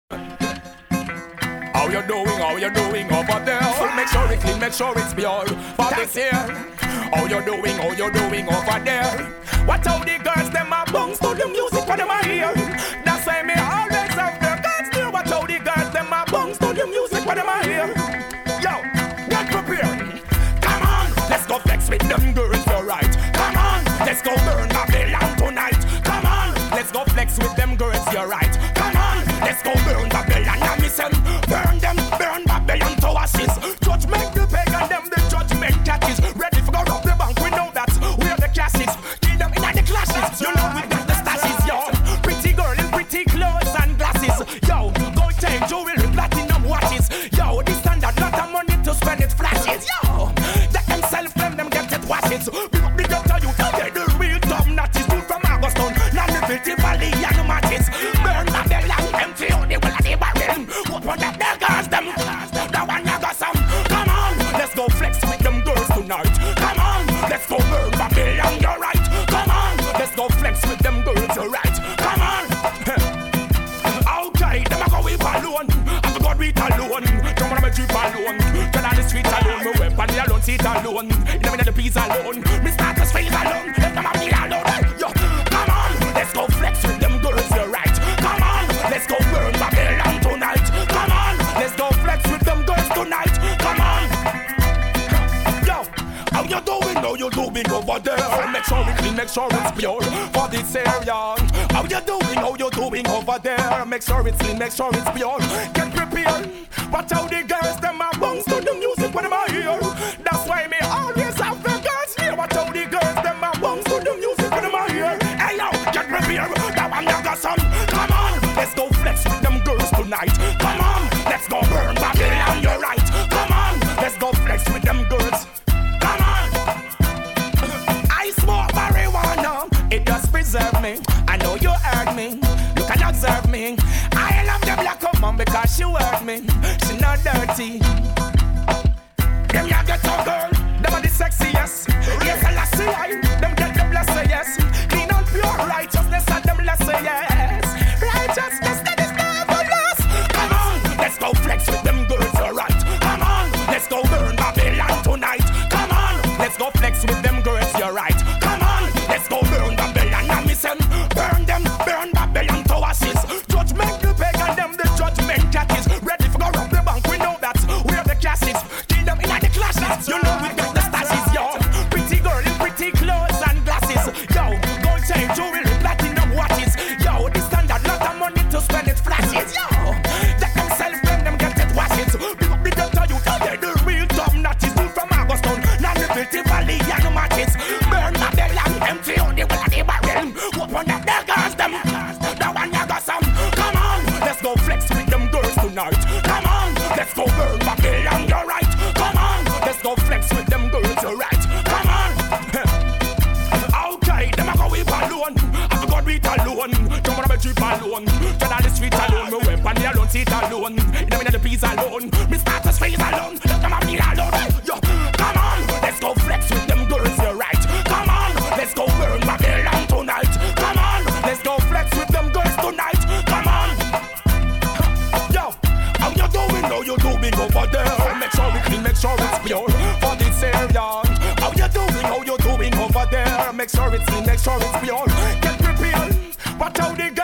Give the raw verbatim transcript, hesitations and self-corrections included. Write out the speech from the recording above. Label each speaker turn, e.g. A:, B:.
A: How you doing, how you doing over there? Make sure it's clean, make sure it's pure for this year. How you doing, how you doing over there? Watch how the girls, them a bounce to the music when them a hear. That's why me always have the girls there. Watch how the girls, them a bounce to the music when them a hear. Yo, get prepared. Come on, let's go flex with them girls, you're right. Come on, let's go burn Babylon tonight. Come on, let's go flex with them girls, you're right. Come on, let's go burn Babylon. I miss them. Burn them, burn Babylon to ashes. Judgment the pagan, them the judgment catches. Ready for go rob the bank, we know that we're the classes. Kill them in the clashes, you know we got the stashes, yo. Pretty girl in pretty clothes and glasses. Yo, go change jewelry, platinum watches. Yo, this standard, not a money to spend, it flashes. Yo, that themself, them, them get it washes. Big up, big up to you, yeah, the real dumb natties. Dude from Augustone, Nanavity Valley and Matches. Burn Babylon, empty out the well of the barrel. Open up the girls, them, the one you got some. Come on, let's go flex with them girls tonight. Come on, let's go burn Babylon, you're right. Come on, let's go flex with them girls, you're right. Come on. Okay, them a go with alone. I forgot we alone. Don't wanna make you alone. Turn on the street alone. Me weapon the alone, sit alone. In the middle of the peace alone. Me start to street alone. Let them have me alone. Yo, come on, let's go flex with them girls, you're right. Come on, let's go burn Babylon tonight. Come on, let's go flex with them girls tonight. Come on. Yo, how you doing? How you doing over there? Make sure it's clean, make sure it's pure for this area. How you doing? How you doing over there? Make sure it's clean, make sure it's pure. Get prepared. Watch how the girls, them a bounce to the music when them a hear. That's why me always have the girls here. Watch how the girls, them a bounce to the music when them a hear. Hey yo, get prepared. That one you got some. Come on, let's go flex with them girls tonight. Come on, let's go burn Babylon, you're right. Come on, let's go flex with them girls. Come on. I smoke marijuana, it does preserve me. I know you heard me, you can observe me. I love the black woman because she hurt me. She not dirty. Them ya get a girl, them are the sexiest. Yes, I last see them get the blessing, yes. Clean and pure righteousness and them lesser, yes. Righteousness that is marvelous. Come on, let's go flex with them girls, alright. Come on, let's go burn Babylon tonight. Come on, let's go flex with them girls, you're right. Come on, let's go burn Babylon. I miss them. Burn them, burn Babylon to ashes. Judgment the pagan, them the judgment catches. Ready for go rob the bank, we know that we're the classes. Kill them in the clashes, you know we got the stashes, yo. Pretty girl in pretty clothes and glasses. Yo, go change jewelry, platinum watches. Yo, this standard, lot of money to spend, it flashes. Yo, that themself, them, them get it washes. Big up, big up to you, yeah, the real dumb natties. Dude from Augustone, Nanavity Valley and Matches. Burn Babylon, empty out the well of the barrel. Open up the girls, them, the one you got some. Come on, let's go flex with them girls tonight. Come on, let's go burn Babylon, you're right. Come on, let's go flex with them girls, you're right. Come on. Okay, them a go with alone. I forgot we alone. Don't wanna be cheap alone. Turn on the street alone. Me weapon the alone, sit alone. In the middle of the peace alone. Me start to street alone. Let them have me alone. Yo, come on, let's go flex with them girls, you're right. Come on, let's go burn Babylon tonight. Come on, let's go flex with them girls tonight. Come on. Yo, how you doing? How you doing over there? Make sure it's clean, make sure it's pure for this area. How you doing? How you doing over there? Make sure it's clean, make sure it's pure. Get prepared. Watch how the